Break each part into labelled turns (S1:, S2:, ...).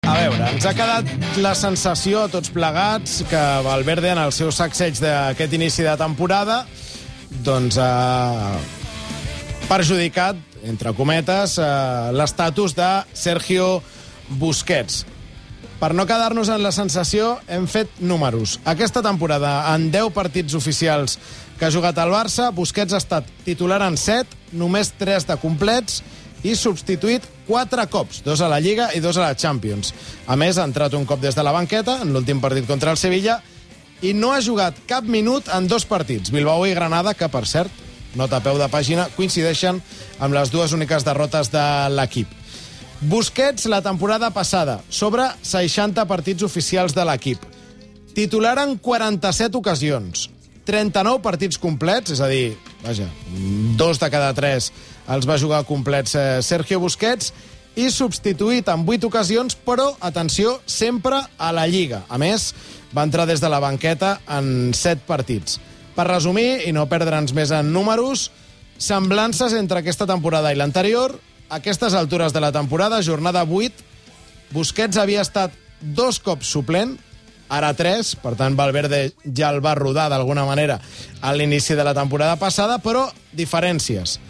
S1: A veure, ens ha quedat la sensació, tots plegats, que Valverde, en el seu sacseig d'aquest inici de temporada, doncs ha perjudicat, entre cometes, l'estatus de Sergio Busquets. Per no quedar-nos en la sensació, hem fet números. Aquesta temporada, en 10 partits oficials que ha jugat al Barça, Busquets ha estat titular en 7, només 3 de complets, i substituït 4 cops, 2 a la Lliga i 2 a la Champions. A més, ha entrat un cop des de la banqueta, en l'últim partit contra el Sevilla, i no ha jugat cap minut en 2 partits, Bilbao i Granada, que, per cert, nota a peu de pàgina, coincideixen amb les 2 úniques derrotes de l'equip. Busquets, la temporada passada, sobre 60 partits oficials de l'equip. Titular en 47 ocasions, 39 partits complets, és a dir, vaja, 2 de cada 3 els va jugar complets Sergio Busquets, i substituït en 8 ocasions, però, atenció, sempre a la Lliga. A més, va entrar des de la banqueta en 7 partits. Per resumir, i no perdre'ns més en números, semblances entre aquesta temporada i l'anterior. A aquestes altures de la temporada, jornada 8, Busquets havia estat 2 cops suplent, ara 3, per tant Valverde ja el va rodar d'alguna manera a l'inici de la temporada passada, però diferències.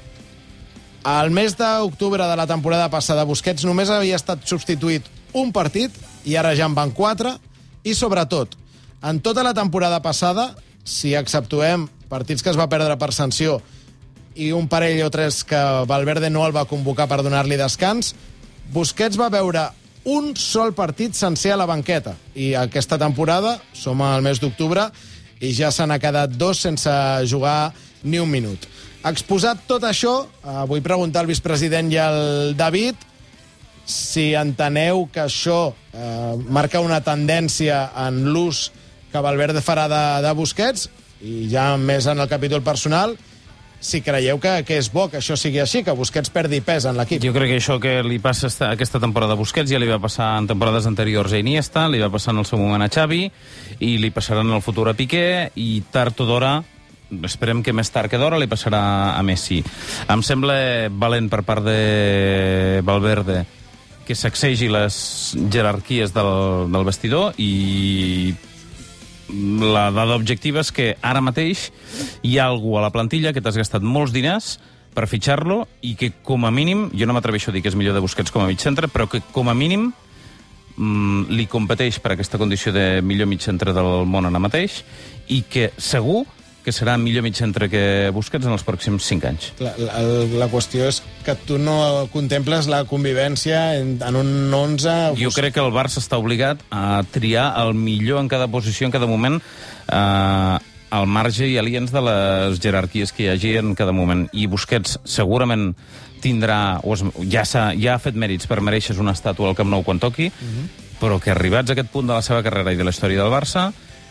S1: Al mes d'octubre de la temporada passada, Busquets només havia estat substituït un partit, i ara ja en van 4, i sobretot, en tota la temporada passada, si exceptuem partits que es va perdre per sanció i un parell o 3 que Valverde no el va convocar per donar-li descans, Busquets va veure un sol partit sencer a la banqueta, i aquesta temporada, som al mes d'octubre, i ja se n'ha quedat 2 sense jugar ni un minut. Exposat tot això, vull preguntar al vicepresident i al David si enteneu que això marca una tendència en l'ús que Valverde farà de Busquets, i ja més en el capítol personal, si creieu que és bo que això sigui així, que Busquets perdi pes en l'equip.
S2: Jo crec que això que li passa aquesta temporada a Busquets ja li va passar en temporades anteriors a Iniesta, li va passar en el seu moment a Xavi, i li passarà en el futur a Piqué, i tard o d'hora, esperem que més tard que d'hora, li passarà a Messi. Em sembla valent per part de Valverde que sacsegi les jerarquies del vestidor, i la dada objectiva és que ara mateix hi ha algú a la plantilla que t'has gastat molts diners per fitxar-lo, i que com a mínim, jo no m'atreveixo a dir que és millor de Busquets com a mig centre, però que com a mínim li competeix per aquesta condició de millor mig centre del món ara mateix, i que segur que serà millor mig centre que Busquets en els pròxims 5 anys.
S1: La qüestió és que tu no contemples la convivència en un 11...
S2: Jo crec que el Barça està obligat a triar el millor en cada posició, en cada moment, al marge i aliens de les jerarquies que hi hagi en cada moment. I Busquets segurament tindrà... Ja ha fet mèrits per mereixer una estàtua al Camp Nou quan toqui, però que arribats a aquest punt de la seva carrera i de la història del Barça...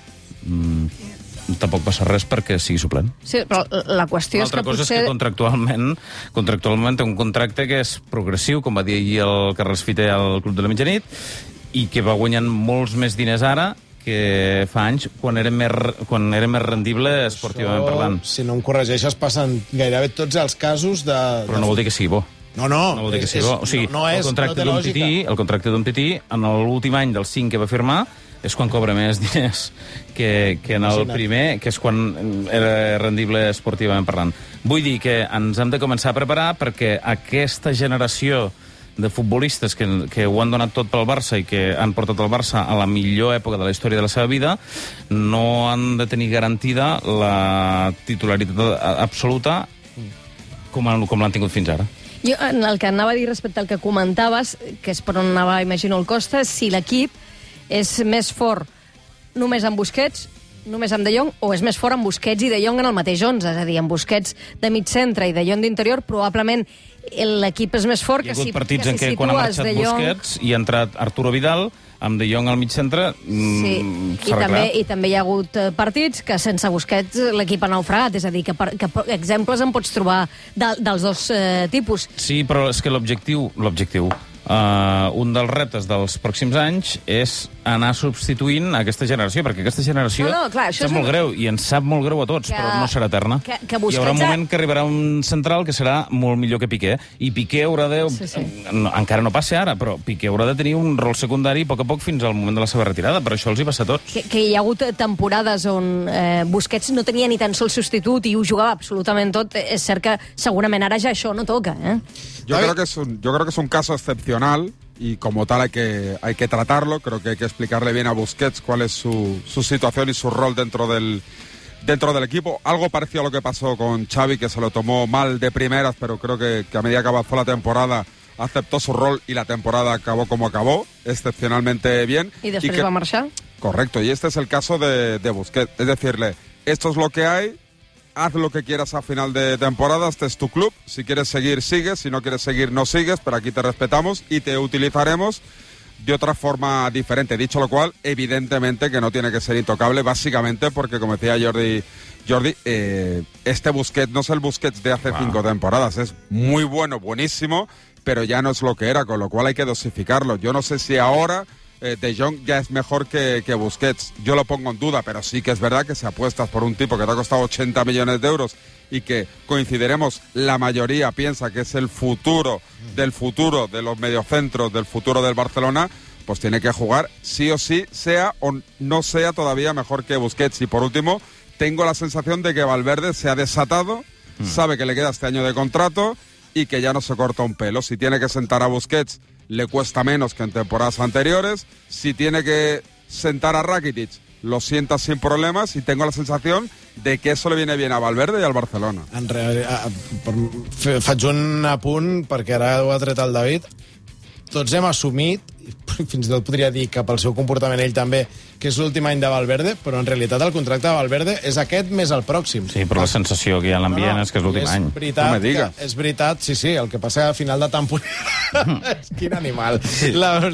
S2: tampoc passa res perquè sigui suplent.
S3: Sí, però la qüestió és que potser...
S2: L'altra cosa és que contractualment té un contracte que és progressiu, com va dir ahir el Carles Fiter al Club de la Mitjanit, i que va guanyant molts més diners ara que fa anys, quan era més rendible esportivament parlant.
S1: Si no em corregeixes, passen gairebé tots els casos de...
S2: Però no vol dir que sigui bo.
S1: No
S2: vol dir que sigui bo. O sigui, el contracte d'un Tití, en l'últim any dels 5 que va firmar, és quan cobra més diners que en el primer, que és quan era rendible esportivament parlant. Vull dir que ens hem de començar a preparar perquè aquesta generació de futbolistes que ho han donat tot pel Barça i que han portat el Barça a la millor època de la història de la seva vida no han de tenir garantida la titularitat absoluta com l'han tingut fins ara.
S3: Jo, el que anava a dir respecte al que comentaves, que és per on anava, imagino, el Costa, si l'equip és més fort només amb Busquets, només amb De Jong, o és més fort amb Busquets i De Jong en el mateix 11, és a dir, amb Busquets de mig centre i De Jong d'interior, probablement l'equip és més fort que si situes De Jong... Hi ha hagut partits en què quan ha marxat Busquets
S2: i ha entrat Arturo Vidal, amb De Jong al mig centre, s'ha arreglat.
S3: I també hi ha hagut partits que sense Busquets l'equip ha naufragat, és a dir, que exemples en pots trobar dels dos tipus.
S2: Sí, però és que l'objectiu, un dels reptes dels pròxims anys és anar substituint aquesta generació, perquè aquesta generació
S3: clar,
S2: sap molt greu, i ens sap molt greu a tots, però no serà eterna.
S3: Que
S2: hi haurà un moment que arribarà un central que serà molt millor que Piqué, i Piqué haurà de... Encara no passa ara, però Piqué haurà de tenir un rol secundari a poc fins al moment de la seva retirada, però això els hi passa a tots.
S3: Que hi ha hagut temporades on Busquets no tenia ni tan sols substitut i ho jugava absolutament tot. És cert que segurament ara ja això no toca, ¿eh?
S4: Yo creo que es un caso excepcional y como tal hay que tratarlo. Creo que hay que explicarle bien a Busquets cuál es su situación y su rol dentro del equipo. Algo parecido a lo que pasó con Xavi, que se lo tomó mal de primeras, pero creo que a medida que avanzó la temporada aceptó su rol y la temporada acabó como acabó, excepcionalmente bien.
S3: ¿Y después va a marchar?
S4: Correcto, y este es el caso de Busquets. Es decirle, esto es lo que hay, haz lo que quieras a final de temporada, este es tu club, si quieres seguir, sigues, si no quieres seguir, no sigues, pero aquí te respetamos y te utilizaremos de otra forma diferente. Dicho lo cual, evidentemente que no tiene que ser intocable, básicamente porque, como decía Jordi, este Busquets no es el Busquets de hace 5 temporadas, es muy bueno, buenísimo, pero ya no es lo que era, con lo cual hay que dosificarlo. Yo no sé si ahora De Jong ya es mejor que Busquets. Yo lo pongo en duda, pero sí que es verdad que si apuestas por un tipo que te ha costado 80 millones de euros y que coincidiremos, la mayoría piensa que es el futuro de los mediocentros, del futuro del Barcelona, pues tiene que jugar sí o sí, sea o no sea todavía mejor que Busquets. Y por último, tengo la sensación de que Valverde se ha desatado, sabe que le queda este año de contrato y que ya no se corta un pelo. Si tiene que sentar a Busquets, le cuesta menos que en temporadas anteriores. Si tiene que sentar a Rakitic, lo sienta sin problemas, y tengo la sensación de que eso le viene bien a Valverde i al Barcelona.
S1: Faig un apunt, perquè ara ho ha tret el David. Tots hem assumit, fins i tot podria dir que pel seu comportament ell també, que és l'últim any de Valverde, però en realitat el contracte de Valverde és aquest més el pròxim.
S2: Sí, però la sensació que hi ha a l'ambient és que és l'últim any.
S1: És veritat, sí, el que passa a final de temporada... Quin animal. Sí.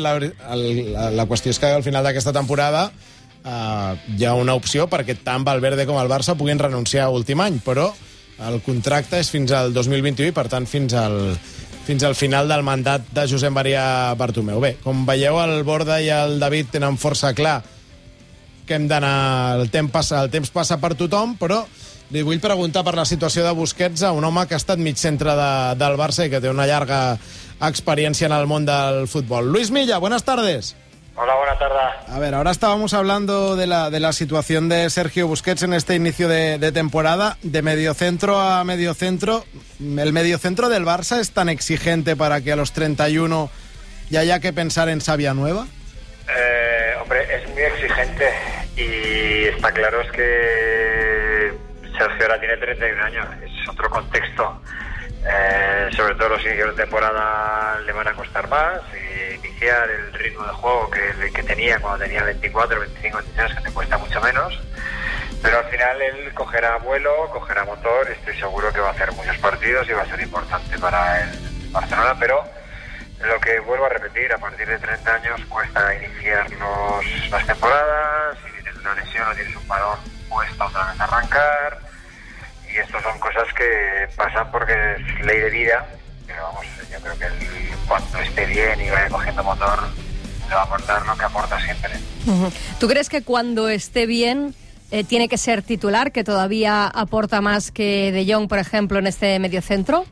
S1: La qüestió és que al final d'aquesta temporada hi ha una opció perquè tant Valverde com el Barça puguin renunciar a últim any, però el contracte és fins al 2021 i, per tant, fins al final del mandat de Josep Maria Bartomeu. Bé, com veieu, el Borda i el David tenen força clar que hem d'anar... El temps passa per tothom, però li vull preguntar per la situació de Busquets a un home que ha estat mig centre del Barça i que té una llarga experiència en el món del fútbol. Luis Milla, buenas tardes.
S5: Hola, buenas tardes.
S1: A ver, ahora estábamos hablando de la situación de Sergio Busquets en este inicio de temporada, de mediocentro a mediocentro. ¿El mediocentro del Barça es tan exigente para que a los 31 ya haya que pensar en savia nueva?
S5: Hombre, es muy exigente y está claro es que Sergio ahora tiene 31 años, es otro contexto. Sobre todo los inicios de temporada le van a costar más, iniciar el ritmo de juego que tenía cuando tenía 24, 25, 26, que te cuesta mucho menos, pero al final él cogerá vuelo, cogerá motor, estoy seguro que va a hacer muchos partidos y va a ser importante para el Barcelona, pero lo que vuelvo a repetir, a partir de 30 años cuesta iniciar las temporadas, si tienes una lesión o tienes un balón cuesta otra vez arrancar. Y esto son cosas que pasan porque es ley de vida, pero vamos, yo creo que cuando esté bien y vaya cogiendo motor, le va a aportar lo que aporta siempre.
S3: ¿Tú crees que cuando esté bien tiene que ser titular, que todavía aporta más que De Jong, por ejemplo, en este mediocentro?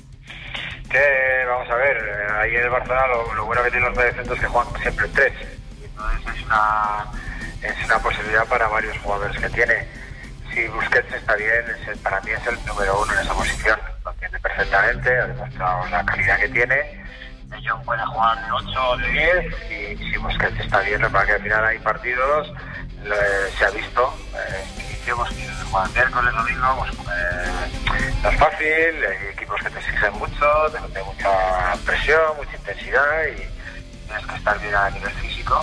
S5: Vamos a ver, ahí en el Barcelona lo bueno que tienen los mediocentros es que juegan siempre en 3. Y entonces es una posibilidad para varios jugadores que tiene. Si Busquets está bien, para mí es el número 1 en esa posición. Lo entiende perfectamente, ha demostrado la calidad que tiene. De Jong puede jugar de 8 o de 10, y si Busquets está bien, para que al final hay partidos, se ha visto, que juegan miércoles, domingo, pues no es fácil, hay equipos que te exigen mucho, te meten mucha presión, mucha intensidad, y tienes que estar bien a nivel físico.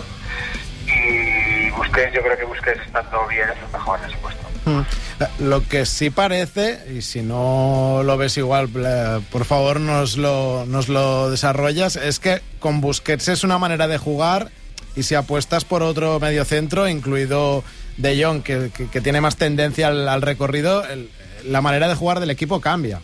S5: Y Busquets, yo creo que Busquets estando bien es el mejor en ese puesto.
S1: Lo que sí parece, y si no lo ves igual, por favor nos lo desarrollas, es que con Busquets es una manera de jugar, y si apuestas por otro mediocentro, incluido De Jong, que tiene más tendencia al recorrido, la manera de jugar del equipo cambia.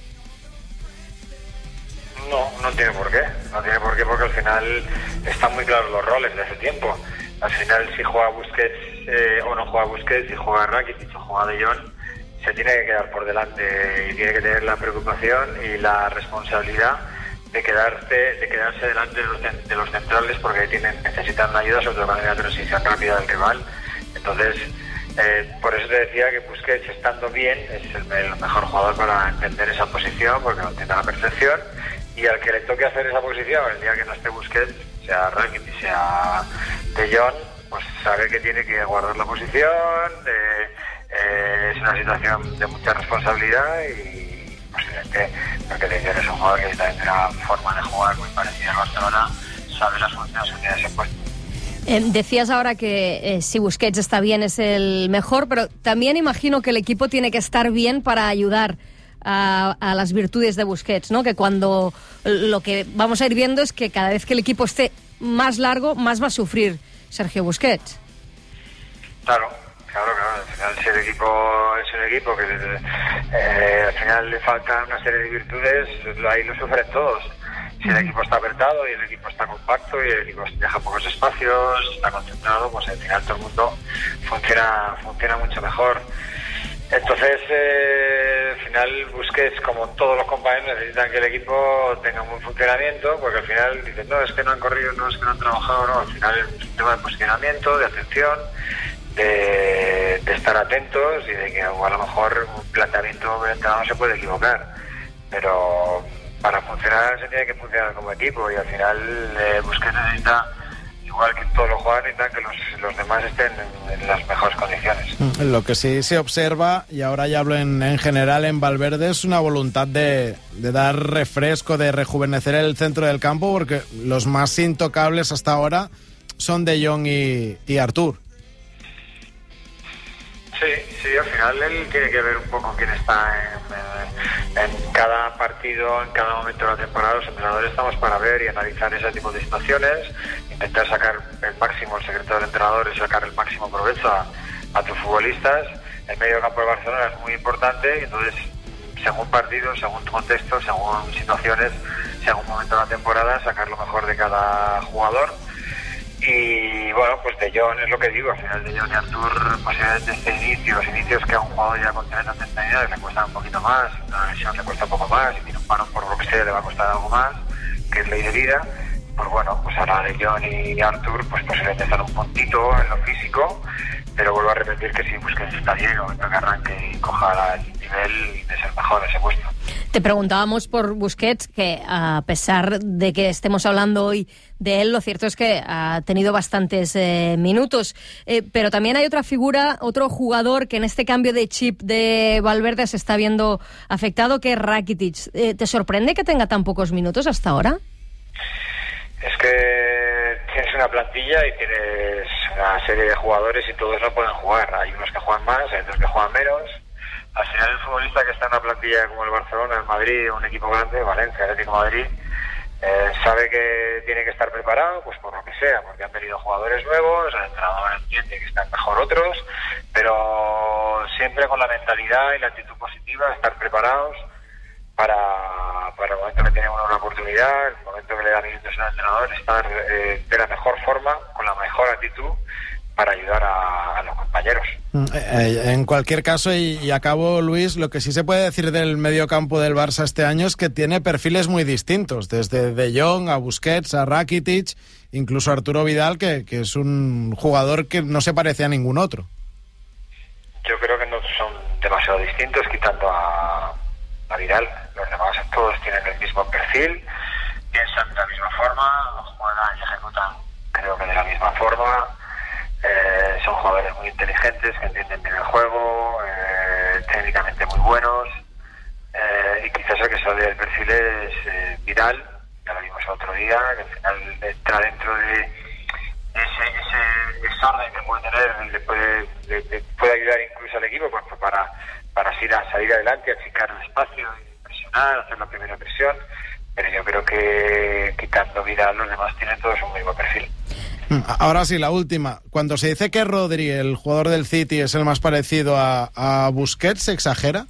S5: No tiene por qué. No tiene por qué, porque al final están muy claros los roles de ese tiempo. Al final, si juega Busquets o no juega Busquets, si juega Rakitic o juega De Jong, se tiene que quedar por delante y tiene que tener la preocupación y la responsabilidad de quedarse delante de los centrales, porque necesitan una ayuda, sobre todo cuando hay una transición rápida del rival. Entonces, por eso te decía que Busquets, estando bien, es el mejor jugador para entender esa posición, porque lo entiende a la perfección, y al que le toque hacer esa posición el día que no esté Busquets, sea Rakitic, sea De Jong, pues sabe que tiene que guardar la posición. Es una situación de mucha responsabilidad y posiblemente, porque De Jong es un jugador que también tiene una forma de jugar muy parecida al Barcelona, sabe las funciones que tiene ese puesto.
S3: Decías ahora que si Busquets está bien es el mejor, pero también imagino que el equipo tiene que estar bien para ayudar a las virtudes de Busquets, ¿no? Que cuando lo que vamos a ir viendo es que cada vez que el equipo esté más largo, más va a sufrir Sergio Busquets.
S5: Claro. Al final, si el equipo es un equipo que al final le faltan una serie de virtudes, ahí lo sufren todos. Si el equipo está apretado y el equipo está compacto y el equipo deja pocos espacios, está concentrado, pues al final todo el mundo funciona mucho mejor. Entonces, al final Busquets, como todos los compañeros, necesitan que el equipo tenga un buen funcionamiento, porque al final dicen, no, es que no han corrido, no, es que no han trabajado, no. Al final es un tema de posicionamiento, de atención, de estar atentos y de que a lo mejor un planteamiento del entrenador se puede equivocar, pero para funcionar se tiene que funcionar como equipo, y al final Busquets necesita, igual que todos los jugadores, necesitan que los demás estén en las mejores condiciones.
S1: Lo que sí se observa, y ahora ya hablo en general en Valverde, es una voluntad de dar refresco, de rejuvenecer el centro del campo, porque los más intocables hasta ahora son De Jong y Artur.
S5: Sí, al final él tiene que ver un poco quién está en cada partido, en cada momento de la temporada. Los entrenadores estamos para ver y analizar ese tipo de situaciones, intentar sacar el máximo. El secreto del entrenador es sacar el máximo provecho a tus futbolistas. El medio campo de Barcelona es muy importante, y entonces, según partidos, según contexto, según situaciones, según momento de la temporada, sacar lo mejor de cada jugador. Y bueno, pues De Jong es lo que digo, al final De Jong y Artur, posiblemente los inicios que a un jugador ya con 30 años le cuestan un poquito más, una lesión le cuesta un poco más, y tiene un parón por lo que sea le va a costar algo más, que es ley de vida. Pues bueno, pues ahora De Jong y Artur pues posiblemente están un puntito en lo físico, pero vuelvo a repetir que si Busquets está bien, o que arranque y coja el nivel de ser mejor en ese puesto.
S3: Te preguntábamos por Busquets, que a pesar de que estemos hablando hoy de él, lo cierto es que ha tenido bastantes minutos. Pero también hay otra figura, otro jugador que en este cambio de chip de Valverde se está viendo afectado, que es Rakitic. ¿Te sorprende que tenga tan pocos minutos hasta ahora?
S5: Es que tienes una plantilla y tienes una serie de jugadores y todos no pueden jugar. Hay unos que juegan más, hay otros que juegan menos. Al final, el futbolista que está en una plantilla como el Barcelona, el Madrid, un equipo grande, Valencia, Atlético de Madrid, sabe que tiene que estar preparado, pues por lo que sea, porque han venido jugadores nuevos, el entrenador entiende que están mejor otros, pero siempre con la mentalidad y la actitud positiva, estar preparados para el momento que tiene uno una oportunidad, el momento que le da minutos al entrenador, estar de la mejor forma, con la mejor actitud, para ayudar a los compañeros.
S1: En cualquier caso, y acabo, Luis, lo que sí se puede decir del mediocampo del Barça este año es que tiene perfiles muy distintos, desde De Jong a Busquets, a Rakitic, incluso a Arturo Vidal, que es un jugador que no se parece a ningún otro.
S5: Yo creo que no son demasiado distintos, quitando a Vidal. Los demás todos tienen el mismo perfil, piensan de la misma forma, juegan y ejecutan, creo que de la misma forma. Son jugadores muy inteligentes, que entienden bien el juego, técnicamente muy buenos, y quizás el que sale del perfil es Vidal, ya lo vimos el otro día, que al final entra dentro de ese desorden que puede tener, le puede ayudar incluso al equipo pues, para salir adelante, achicar el espacio, presionar, hacer la primera presión, pero yo creo que quitando Vidal los demás tienen todos un mismo perfil.
S1: Ahora sí, la última. Cuando se dice que Rodri, el jugador del City, es el más parecido a Busquets, ¿se exagera?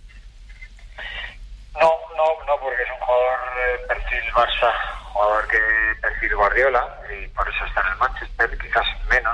S5: No, porque es un jugador perfil Barça, jugador que perfil Guardiola, y por eso está en el Manchester, quizás menos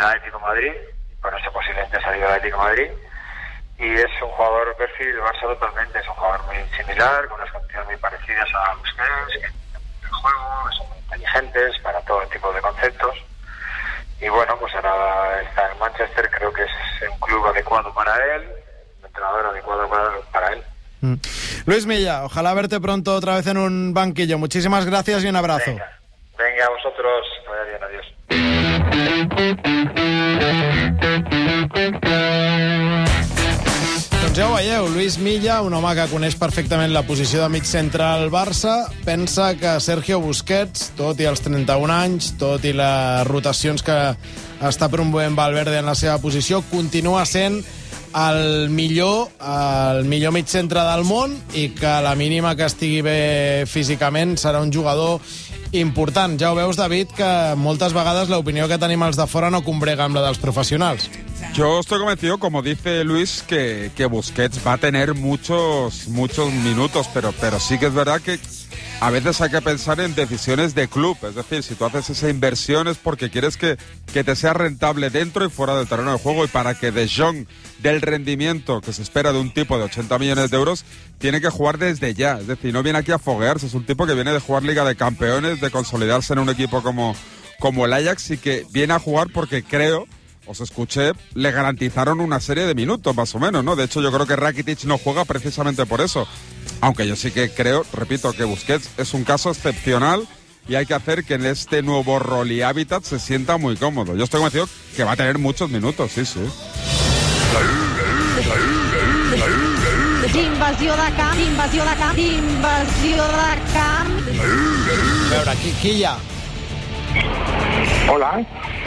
S5: el Atlético de Madrid, y por eso posiblemente ha salido el Atlético de Madrid. Y es un jugador perfil Barça totalmente, es un jugador muy similar, con unas condiciones muy parecidas a Busquets, que el juego, son muy inteligentes para todo tipo de conceptos. Y bueno, pues ahora está en Manchester, creo que es un club adecuado para él, un entrenador adecuado para él.
S1: Luis Milla, ojalá verte pronto otra vez en un banquillo. Muchísimas gracias y un abrazo.
S5: Venga, a vosotros. Vaya bien, adiós.
S1: Doncs ja ho veieu, Luis Milla, un home que coneix perfectament la posició de mig centre al Barça, pensa que Sergio Busquets, tot i els 31 anys, tot i les rotacions que està promovent Valverde en la seva posició, continua sent el millor mig centre del món i que a la mínima que estigui bé físicament serà un jugador important. Ja ho veus, David, que moltes vegades l'opinió que tenim els de fora no combrega amb la dels professionals.
S4: Yo estoy convencido, como dice Luis, que Busquets va a tener muchos minutos, pero sí que es verdad que a veces hay que pensar en decisiones de club. Es decir, si tú haces esa inversión es porque quieres que te sea rentable dentro y fuera del terreno de juego, y para que De Jong del rendimiento que se espera de un tipo de 80 millones de euros tiene que jugar desde ya. Es decir, no viene aquí a foguearse, es un tipo que viene de jugar Liga de Campeones, de consolidarse en un equipo como el Ajax, y que viene a jugar porque creo, os escuché, le garantizaron una serie de minutos más o menos, ¿no? De hecho, yo creo que Rakitic no juega precisamente por eso. Aunque yo sí que creo, repito, que Busquets es un caso excepcional y hay que hacer que en este nuevo rol y hábitat se sienta muy cómodo. Yo estoy convencido que va a tener muchos minutos, sí.
S6: Invasió de camp.
S1: A veure, qui hi ha?
S7: Hola.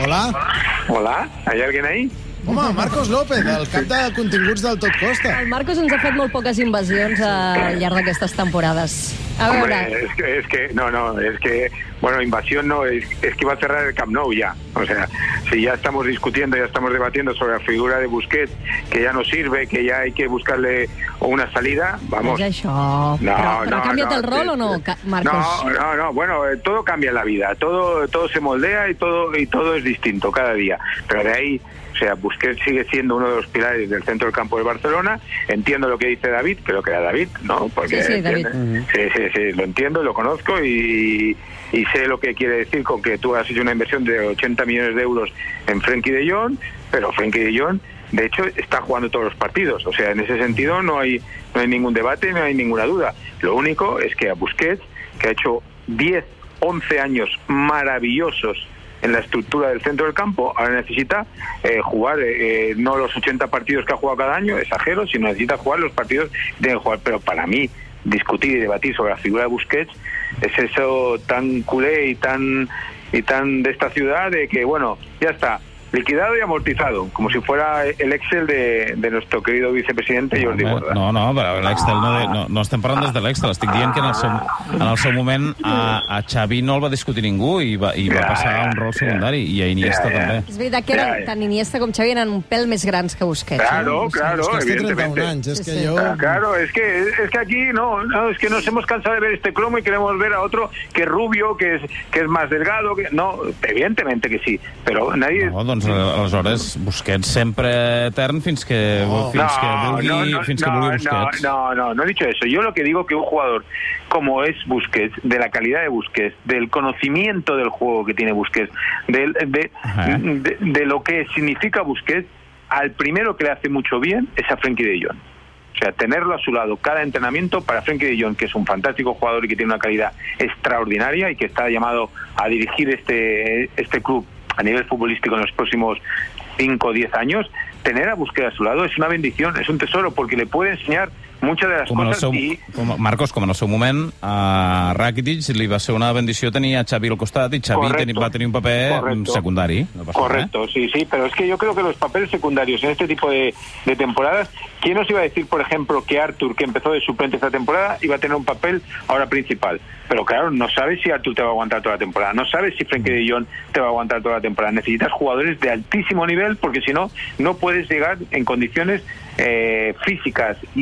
S1: Hola?
S7: ¿Hay alguien ahí?
S1: Home, Marcos López, el cap de continguts del Tot Costa.
S3: El Marcos ens ha fet molt poques invasions al llarg d'aquestes temporades. A veure...
S7: Hombre, es que, bueno, invasión no, es que va a cerrar el Camp Nou ya. O sea, si ya estamos discutiendo, ya estamos debatiendo sobre la figura de Busquets, que ya no sirve, que ya hay que buscarle una salida, vamos.
S3: És això. Però ha canviat el rol o no, Marcos?
S7: No, bueno, todo cambia en la vida, todo se moldea y todo es distinto cada día. Pero de ahí... O sea, Busquets sigue siendo uno de los pilares del centro del campo del Barcelona. Entiendo lo que dice David, creo que era David, ¿no? Porque
S3: sí, David.
S7: Sí, lo entiendo, lo conozco y sé lo que quiere decir con que tú has hecho una inversión de 80 millones de euros en Frenkie de Jong, pero Frenkie de Jong, de hecho, está jugando todos los partidos. O sea, en ese sentido no hay ningún debate, no hay ninguna duda. Lo único es que a Busquets, que ha hecho 10, 11 años maravillosos en la estructura del centro del campo, ahora necesita jugar no los 80 partidos que ha jugado cada año, exagero, sino necesita jugar los partidos que tiene que jugar. Pero para mí, discutir y debatir sobre la figura de Busquets es eso tan culé y tan de esta ciudad, de que, bueno, ya está, liquidado y amortizado, como si fuera el Excel de nuestro querido vicepresidente Jordi Borda.
S2: No, però l'Excel no estem parlant des de l'Excel, estic dient que en el seu moment a Xavi no el va discutir ningú i va passar a un rol secundari, i a Iniesta també.
S3: És veritat que tant Iniesta com Xavi eren un pèl més grans que Busquets.
S7: Claro,
S1: És que té 31 anys, és que jo...
S7: Claro, es que aquí es que nos hemos cansado de ver este cromo y queremos ver a otro que es rubio, que es más delgado, no, evidentemente que sí, pero nadie...
S2: No, doncs aleshores Busquets sempre etern fins que vulgui Busquets.
S7: No he dicho eso. Yo lo que digo que un jugador como es Busquets, de la calidad de Busquets, del conocimiento del juego que tiene Busquets, de lo que significa Busquets, al primero que le hace mucho bien es a Frenkie de Jong. O sea, tenerlo a su lado cada entrenamiento para Frenkie de Jong, que es un fantástico jugador y que tiene una calidad extraordinaria y que está llamado a dirigir este club a nivel futbolístico en los próximos 5 o 10 años, tener a Busquets a su lado es una bendición, es un tesoro, porque le puede enseñar muchas de las cosas.
S2: Marcos, com en el seu moment, a Rakitic li va ser una bendició tenir a Xavi al costat y Xavi va tener un paper secundari. No pasa
S7: correcto,
S2: nada.
S7: Sí, pero es que yo creo que los papeles secundarios en este tipo de temporadas, ¿quién nos iba a decir, por ejemplo, que Arthur, que empezó de suplente esta temporada, iba a tener un papel ahora principal? Pero claro, no sabes si Arthur te va a aguantar toda la temporada, no sabes si Frenkie de Jong te va a aguantar toda la temporada. Necesitas jugadores de altísimo nivel, porque si no, no puedes llegar en condiciones físicas y anímicas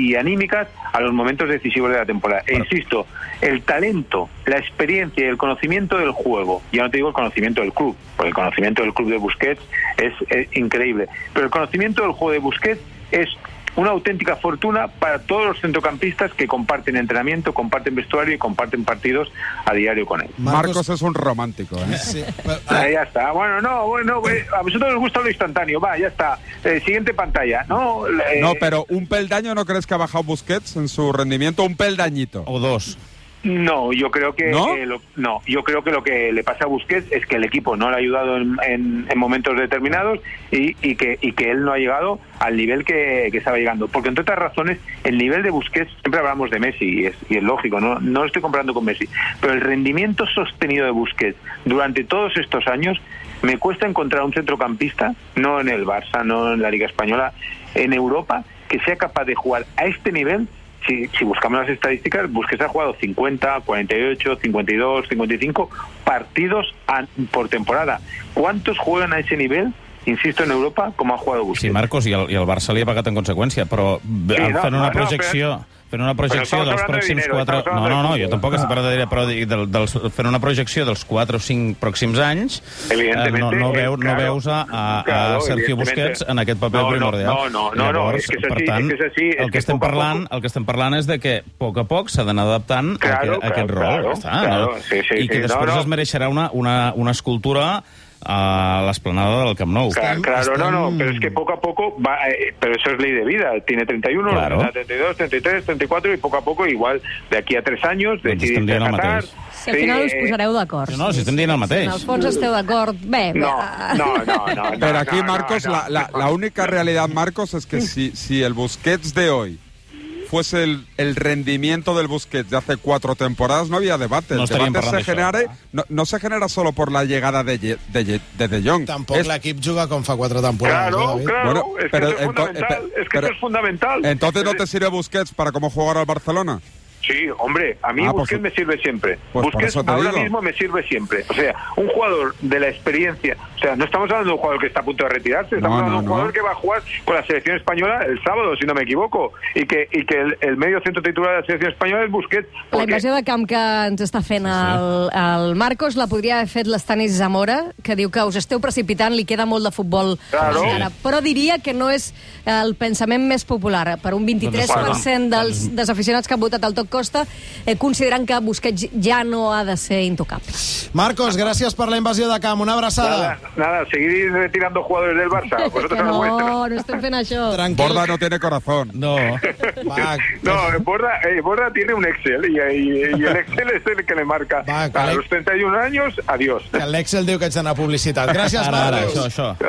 S7: anímicas a los momentos decisivos de la temporada. E insisto, el talento, la experiencia y el conocimiento del juego, ya no te digo el conocimiento del club, porque el conocimiento del club de Busquets es increíble, pero el conocimiento del juego de Busquets es una auténtica fortuna para todos los centrocampistas que comparten entrenamiento, comparten vestuario y comparten partidos a diario con él.
S4: Marcos es un romántico, ¿eh?
S1: Sí,
S7: Ya está. Bueno, a vosotros os gusta lo instantáneo. Va, ya está. Siguiente pantalla. No,
S4: pero un peldaño, ¿no crees que ha bajado Busquets en su rendimiento? Un peldañito.
S2: O dos.
S7: No, yo creo que
S4: ¿No?
S7: yo creo que lo que le pasa a Busquets es que el equipo no le ha ayudado en momentos determinados y que él no ha llegado al nivel que estaba llegando, porque entre otras razones el nivel de Busquets, siempre hablamos de Messi y es lógico, no lo estoy comparando con Messi, pero el rendimiento sostenido de Busquets durante todos estos años me cuesta encontrar un centrocampista, no en el Barça, no en la Liga Española, en Europa, que sea capaz de jugar a este nivel. Si buscamos las estadísticas, Busquets ha jugado 50, 48, 52, 55 partidos por temporada. ¿Cuántos juegan a ese nivel, insisto, en Europa, como ha jugado Busquets?
S2: Sí, Marcos, i el Barça li ha pagat en conseqüència, però fent una projecció... Fent una projecció dels pròxims 4... No, jo tampoc estic parlant de dinero, però fent una projecció dels 4 o 5 pròxims anys, no veus a Sergio Busquets en aquest paper primordial.
S7: No, és que és així.
S2: El que estem parlant és de que a poc s'ha d'anar adaptant a aquest rol. I que després es mereixerà una escultura a l'esplanada del Camp Nou.
S7: Claro, pero es que poco a poco va, pero eso es ley de vida. Tiene 31,
S2: claro.
S7: 32, 33, 34 y poco a poco, igual de aquí a 3 anys, decidís de Qatar.
S3: Si al final us posareu d'acord.
S2: No, si estem dient el mateix.
S3: En el fons esteu d'acord. Bé.
S7: No.
S4: Pero aquí, Marcos, la única realidad, Marcos, es que si el Busquets de hoy fuese el rendimiento del Busquets de hace 4 temporadas, no había debate. El debate no se genera solo por la llegada de De Jong.
S1: Tampoc l'equip juga com fa 4 temporades.
S7: Claro, es que eso es fundamental.
S4: Entonces no te sirve Busquets para cómo jugar al Barcelona.
S7: Sí, hombre, a mí Busquets me sirve siempre.
S4: Pues
S7: Busquets ahora mismo me sirve siempre. O sea, un jugador de la experiencia. O sea, no estamos hablando de un jugador que está a punto de retirarse, estamos hablando de un jugador que va a jugar con la selección española el sábado, si no me equivoco. Y que el medio centro titular de la selección española es Busquets.
S3: La invasió de camp que ens està fent el Marcos la podria haver fet l'Estanis Zamora, que diu que us esteu precipitant, li queda molt de futbol encara. Però diria que no és el pensament més popular. Per un 23% dels aficionats que han votat al Toc Costa consideren que Busquets ja no ha de ser intocable.
S1: Marcos, gràcies per la invasió de camp. Una abraçada.
S7: Nada, seguir retirando jugadores del Barça.
S3: No estem fent això.
S1: Tranquil.
S4: Borda no tiene corazón.
S2: No.
S7: Borda tiene un Excel y el Excel es el que le marca. A los 31 años, adiós.
S1: Que l'Excel diu que ets d'anar a publicitat. Gràcies, Marcos.
S2: Això.